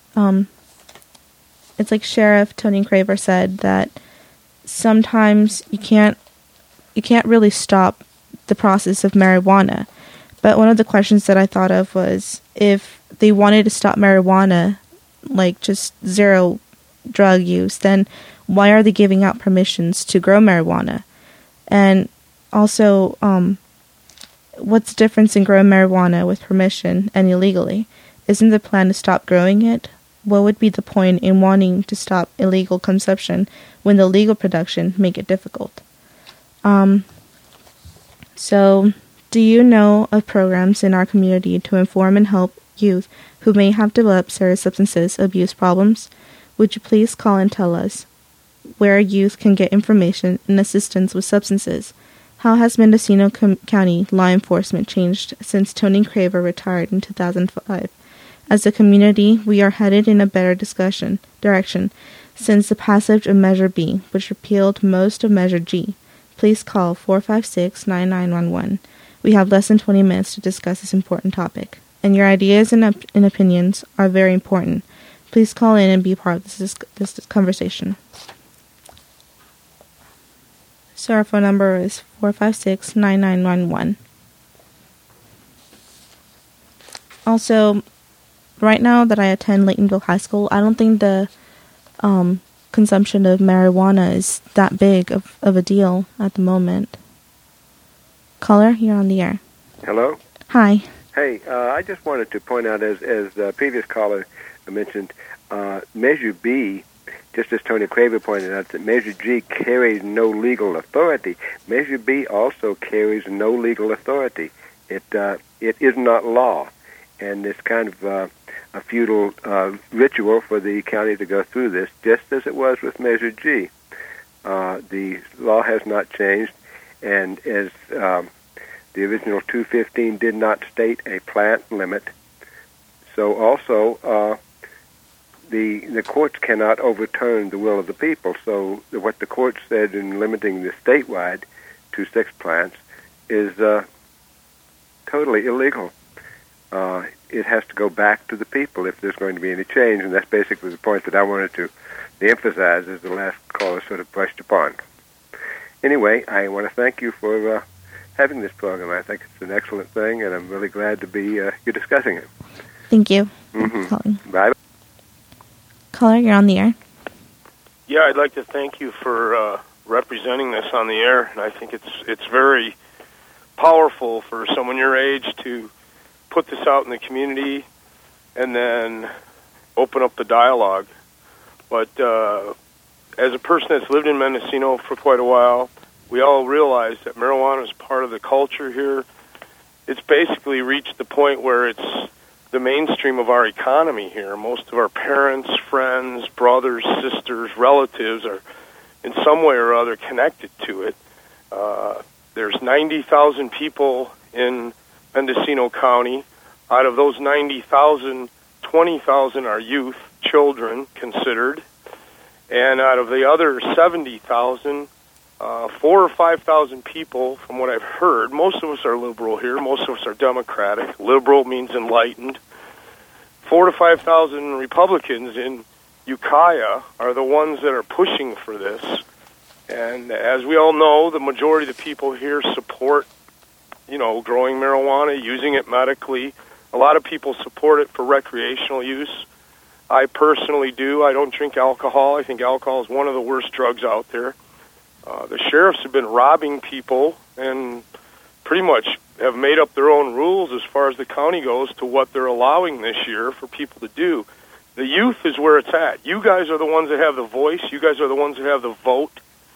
Sheriff Tony Craver said that sometimes you can't really stop the process of marijuana. But one of the questions that I thought of was, if they wanted to stop marijuana, like just zero drug use, then why are they giving out permissions to grow marijuana? And also, what's the difference in growing marijuana with permission and illegally? Isn't the plan to stop growing it? What would be the point in wanting to stop illegal consumption when the legal production make it difficult? So, do you know of programs in our community to inform and help youth who may have developed serious substance abuse problems? Would you please call and tell us where youth can get information and assistance with substances? How has Mendocino County law enforcement changed since Tony Craver retired in 2005? As a community, we are headed in a better direction since the passage of Measure B, which repealed most of Measure G. Please call 456-9911. We have less than 20 minutes to discuss this important topic, and your ideas and opinions are very important. Please call in and be part of this conversation. So our phone number is 456-9911. Also, right now that I attend Laytonville High School, I don't think the consumption of marijuana is that big of a deal at the moment. Caller, you're on the air. Hello? Hi. Hey, I just wanted to point out, as the previous caller mentioned, Measure B, just as Tony Craver pointed out, that Measure G carries no legal authority. Measure B also carries no legal authority. It is not law, and it's kind of a futile ritual for the county to go through this, just as it was with Measure G. The law has not changed, and as the original 215 did not state a plant limit, so also the courts cannot overturn the will of the people. So what the court said in limiting the statewide to 6 plants is totally illegal. it has to go back to the people if there's going to be any change, and that's basically the point that I wanted to emphasize as the last caller sort of brushed upon. Anyway, I want to thank you for having this program. I think it's an excellent thing, and I'm really glad to be you're discussing it. Thank you. Mm-hmm. Bye. Caller, you're on the air. Yeah, I'd like to thank you for representing this on the air, and I think it's very powerful for someone your age to put this out in the community and then open up the dialogue. But as a person that's lived in Mendocino for quite a while, we all realize that marijuana is part of the culture here. It's basically reached the point where it's the mainstream of our economy here. Most of our parents, friends, brothers, sisters, relatives are in some way or other connected to it. There's 90,000 people in Mendocino County. Out of those 90,000, 20,000 are youth, children considered. And out of the other 70,000, 4,000 or 5,000 people, from what I've heard, most of us are liberal here, most of us are Democratic. Liberal means enlightened. 4,000 to 5,000 Republicans in Ukiah are the ones that are pushing for this. And as we all know, the majority of the people here support, growing marijuana, using it medically. A lot of people support it for recreational use. I personally do. I don't drink alcohol. I think alcohol is one of the worst drugs out there. The sheriffs have been robbing people and pretty much have made up their own rules as far as the county goes to what they're allowing this year for people to do. The youth is where it's at. You guys are the ones that have the voice. You guys are the ones that have the vote.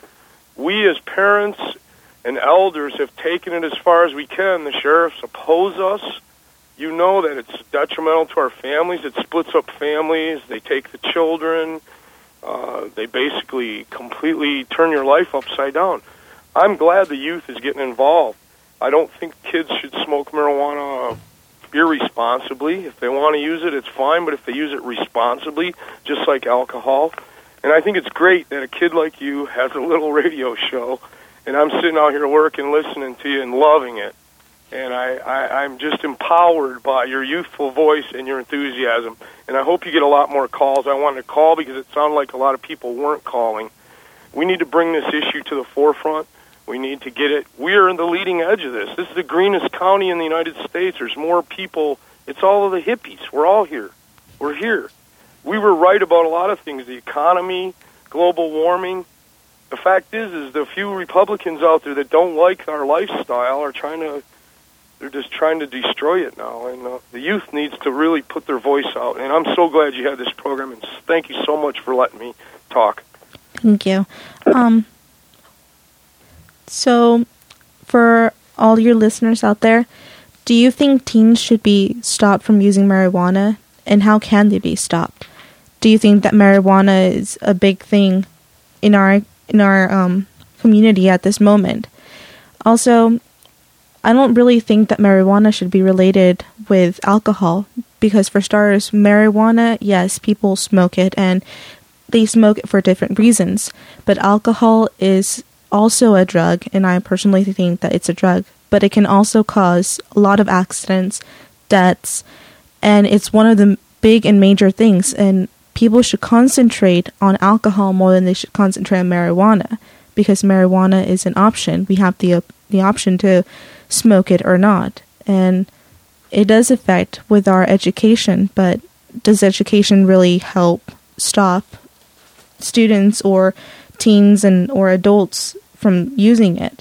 We as parents and elders have taken it as far as we can. The sheriffs oppose us. You know that it's detrimental to our families. It splits up families. They take the children. They basically completely turn your life upside down. I'm glad the youth is getting involved. I don't think kids should smoke marijuana irresponsibly. If they want to use it, it's fine, but if they use it responsibly, just like alcohol. And I think it's great that a kid like you has a little radio show, and I'm sitting out here working, listening to you, and loving it. And I'm just empowered by your youthful voice and your enthusiasm. And I hope you get a lot more calls. I wanted to call because it sounded like a lot of people weren't calling. We need to bring this issue to the forefront. We need to get it. We are in the leading edge of this. This is the greenest county in the United States. There's more people. It's all of the hippies. We're all here. We're here. We were right about a lot of things, the economy, global warming. The fact is the few Republicans out there that don't like our lifestyle are they're just trying to destroy it now. And the youth needs to really put their voice out. And I'm so glad you had this program, and thank you so much for letting me talk. Thank you. So, for all your listeners out there, do you think teens should be stopped from using marijuana, and how can they be stopped? Do you think that marijuana is a big thing in our community at this moment? Also, I don't really think that marijuana should be related with alcohol, because for starters, marijuana, yes, people smoke it, and they smoke it for different reasons, but alcohol is also a drug, and I personally think that it's a drug, but it can also cause a lot of accidents, deaths, and it's one of the big and major things, and people should concentrate on alcohol more than they should concentrate on marijuana, because marijuana is an option. We have the option to smoke it or not, and it does affect with our education, but does education really help stop students or teens or adults from using it?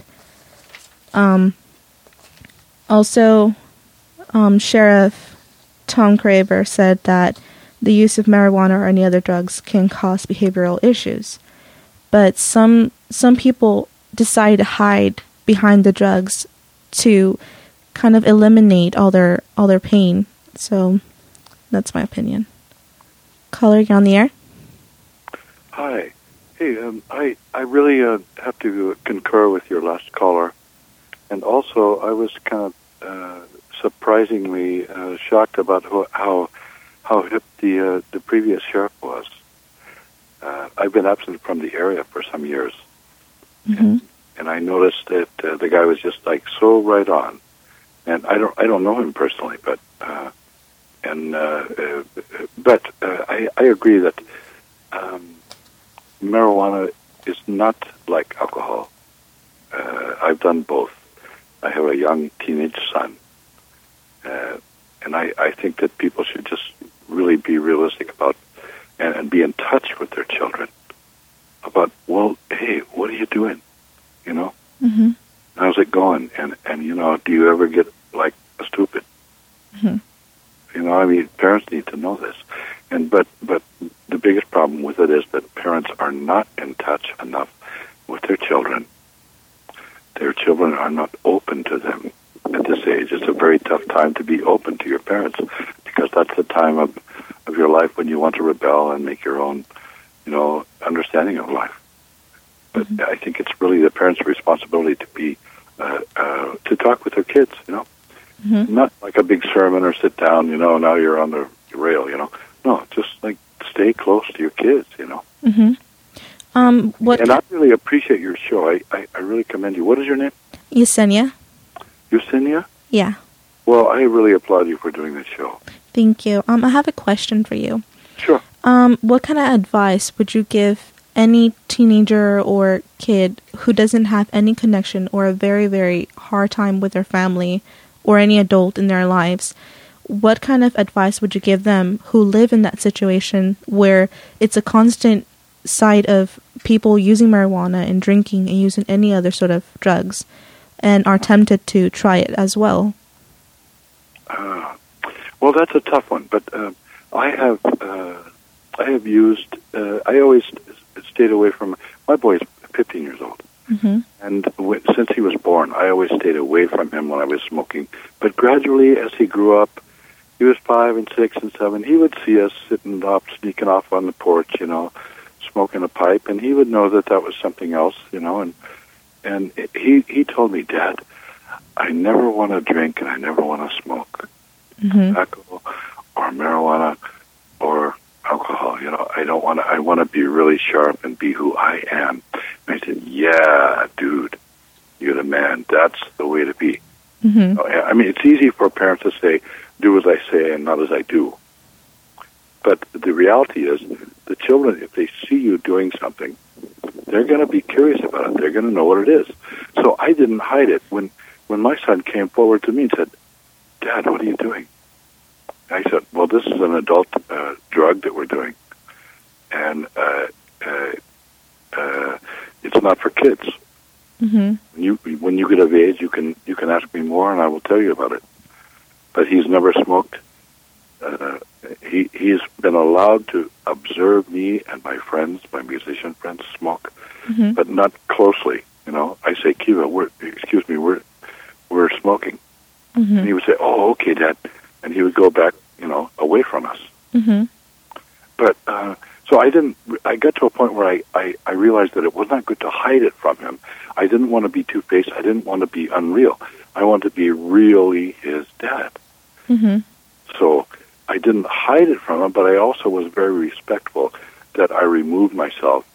Also, Sheriff Tom Craver said that the use of marijuana or any other drugs can cause behavioral issues, but some people decide to hide behind the drugs to kind of eliminate all their pain. So that's my opinion. Caller, you're on the air. Hi. Hey, I really have to concur with your last caller, and also I was kind of surprisingly shocked about how hip the previous sheriff was. I've been absent from the area for some years, and I noticed that the guy was just like so right on. And I don't know him personally, but But I agree that marijuana is not like alcohol. I've done both. I have a young teenage son, and I think that people should just really be realistic about and be in touch with their children about, well, hey, what are you doing? You know, how's it going? And you know, do you ever get like stupid? You know, I mean, parents need to know this, but the biggest problem with it is that parents are not in touch enough with their children. Their children are not open to them at this age. It's a very tough time to be open to your parents, because that's the time of your life when you want to rebel and make your own, you know, understanding of life. But I think it's really the parents' responsibility to be to talk with their kids, you know. Not like a big sermon or sit down, you know, now you're on the rail, you know. No, just like stay close to your kids, you know. And I really appreciate your show. I really commend you. What is your name? Yesenia. Yesenia? Yeah. Well, I really applaud you for doing this show. Thank you. I have a question for you. Sure. What kind of advice would you give any teenager or kid who doesn't have any connection or a very, very hard time with their family or any adult in their lives? What kind of advice would you give them who live in that situation where it's a constant sight of people using marijuana and drinking and using any other sort of drugs and are tempted to try it as well? Well, that's a tough one, but I have used. I always stayed away from. My boy is 15 years old, and since he was born, I always stayed away from him when I was smoking. But gradually, as he grew up, he was 5 and 6 and 7. He would see us sitting off, sneaking off on the porch, you know, smoking a pipe, and he would know that that was something else, you know. And he told me, Dad, I never want to drink and I never want to smoke tobacco or marijuana or alcohol. You know, I don't want to. I want to be really sharp and be who I am. And I said, yeah, dude, you're the man. That's the way to be. I mean, it's easy for parents to say, do as I say and not as I do. But the reality is, the children, if they see you doing something, they're going to be curious about it. They're going to know what it is. So I didn't hide it. When my son came forward to me and said, Dad, what are you doing? I said, well, this is an adult drug that we're doing. And it's not for kids. When you get of age, you can ask me more, and I will tell you about it. But he's never smoked. He's been allowed to observe me and my friends, my musician friends, smoke, but not closely. You know, I say, Kiva, we're smoking, and he would say, oh, okay, Dad, and he would go back, you know, away from us. But so I got to a point where I realized that it was not good to hide it from him. I didn't want to be two-faced. I didn't want to be unreal. I wanted to be really his dad. So I didn't hide it from him, but I also was very respectful that I removed myself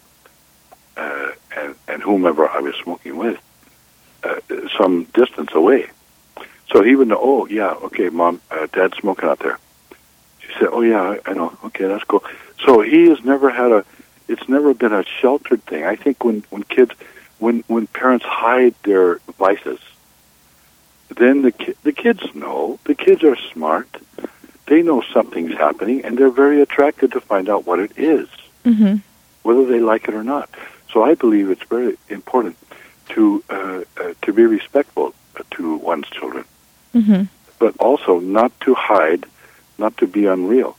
and whomever I was smoking with some distance away. So he would know, oh, yeah, okay, Mom, Dad's smoking out there. She said, oh, yeah, I know. Okay, that's cool. So he has never had it's never been a sheltered thing. I think when parents hide their vices, then the kids know. The kids are smart. They know something's happening, and they're very attracted to find out what it is, whether they like it or not. So I believe it's very important to be respectful to one's children, but also not to hide, not to be unreal.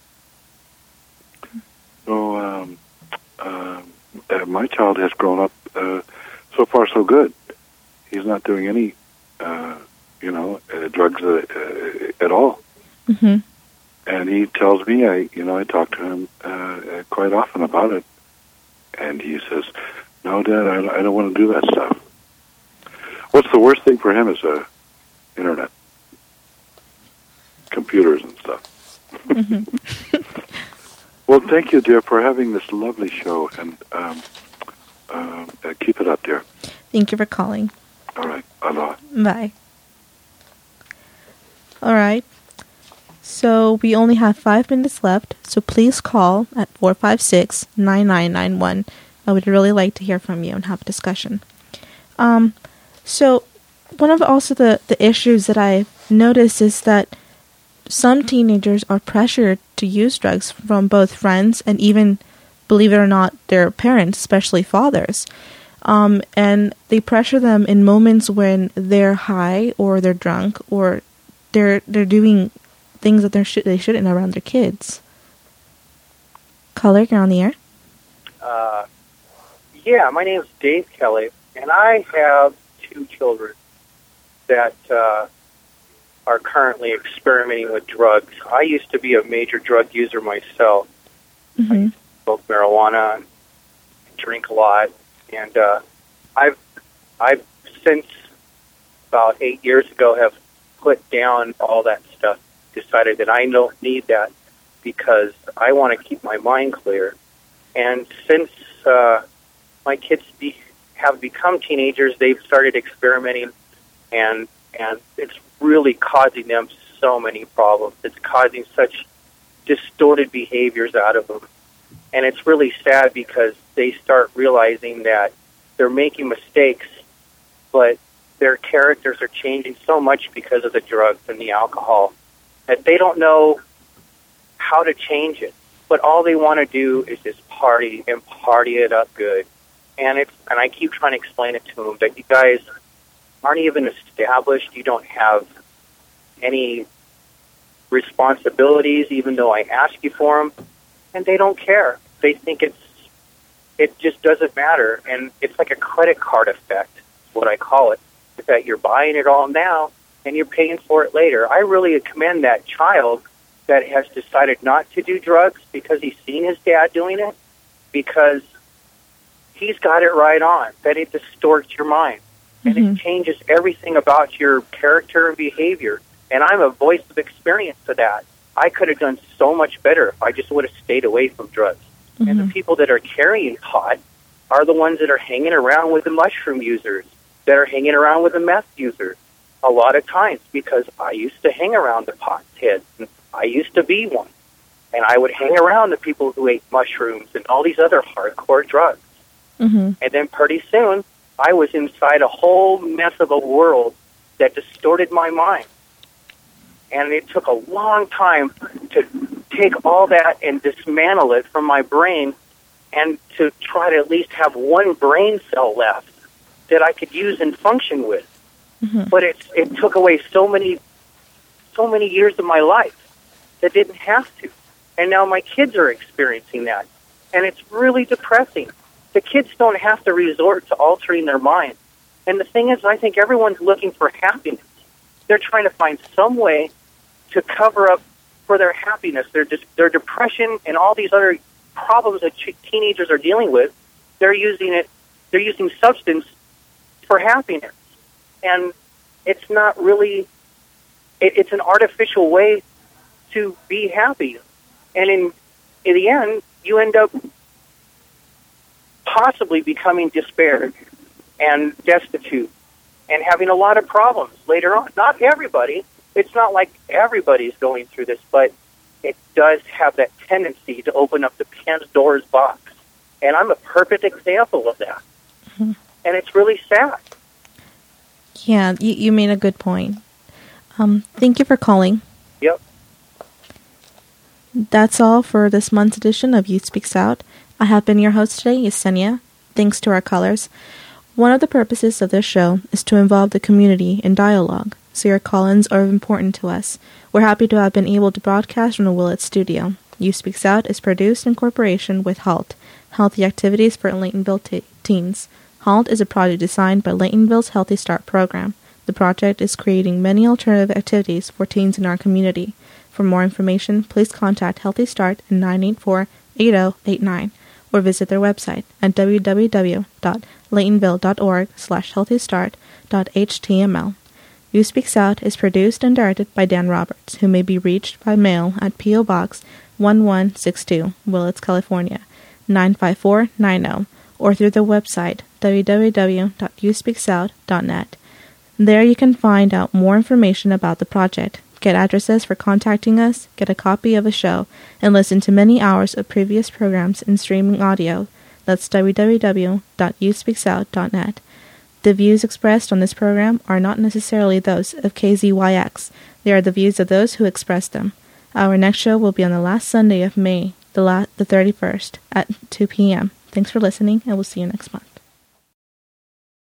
So my child has grown up so far so good. He's not doing any drugs at all. And he tells me, I talk to him quite often about it, and he says, "No, Dad, I don't want to do that stuff." What's the worst thing for him is internet, computers and stuff. Well, thank you, dear, for having this lovely show, and keep it up, dear. Thank you for calling. All right, aloha. Bye. All right. So we only have 5 minutes left, so please call at 456-9991. I would really like to hear from you and have a discussion. So one of also the issues that I've noticed is that some teenagers are pressured to use drugs from both friends and even, believe it or not, their parents, especially fathers. And they pressure them in moments when they're high or they're drunk or they're doing things that they shouldn't around their kids. Caller, you're on the air. Yeah, my name is Dave Kelly, and I have 2 children that are currently experimenting with drugs. I used to be a major drug user myself. Mm-hmm. I used to smoke marijuana and drink a lot, and I've since about 8 years ago have put down all that stuff, decided that I don't need that because I want to keep my mind clear. And since my kids have become teenagers, they've started experimenting, and it's really causing them so many problems. It's causing such distorted behaviors out of them. And it's really sad because they start realizing that they're making mistakes, but their characters are changing so much because of the drugs and the alcohol that they don't know how to change it. But all they want to do is just party and party it up good. And I keep trying to explain it to them that you guys aren't even established. You don't have any responsibilities, even though I ask you for them, and they don't care. They think it just doesn't matter, and it's like a credit card effect, is what I call it, is that you're buying it all now and you're paying for it later. I really commend that child that has decided not to do drugs because he's seen his dad doing it, because he's got it right on, that it distorts your mind. And it changes everything about your character and behavior. And I'm a voice of experience to that. I could have done so much better if I just would have stayed away from drugs. And the people that are carrying pot are the ones that are hanging around with the mushroom users, that are hanging around with the meth users. A lot of times, because I used to hang around the pot heads, and I used to be one. And I would hang around the people who ate mushrooms and all these other hardcore drugs. And then pretty soon, I was inside a whole mess of a world that distorted my mind. And it took a long time to take all that and dismantle it from my brain and to try to at least have one brain cell left that I could use and function with. But it took away so many years of my life that didn't have to. And now my kids are experiencing that. And it's really depressing. The kids don't have to resort to altering their mind. And the thing is, I think everyone's looking for happiness. They're trying to find some way to cover up for their happiness, their depression, and all these other problems that teenagers are dealing with. They're using substance for happiness. And it's not really, it's an artificial way to be happy. And in the end, you end up possibly becoming despaired and destitute and having a lot of problems later on. Not everybody. It's not like everybody's going through this, but it does have that tendency to open up the Pandora's box. And I'm a perfect example of that. And it's really sad. Yeah, you made a good point. Thank you for calling. Yep. That's all for this month's edition of Youth Speaks Out. I have been your host today, Yesenia. Thanks to our callers. One of the purposes of this show is to involve the community in dialogue, so your call-ins are important to us. We're happy to have been able to broadcast from the Willett studio. Youth Speaks Out is produced in cooperation with HALT, Healthy Activities for Laytonville Teens. HALT is a project designed by Laytonville's Healthy Start program. The project is creating many alternative activities for teens in our community. For more information, please contact Healthy Start at 984-8089 or visit their website at www.laytonville.org/healthystart.html. Youth Speaks Out is produced and directed by Dan Roberts, who may be reached by mail at P.O. Box 1162, Willits, California, 95490, or through the website www.youthspeaksout.net. There you can find out more information about the project, get addresses for contacting us, get a copy of a show, and listen to many hours of previous programs in streaming audio. That's www.youthspeaksout.net. The views expressed on this program are not necessarily those of KZYX. They are the views of those who express them. Our next show will be on the last Sunday of May, the 31st, at 2 p.m. Thanks for listening, and we'll see you next month.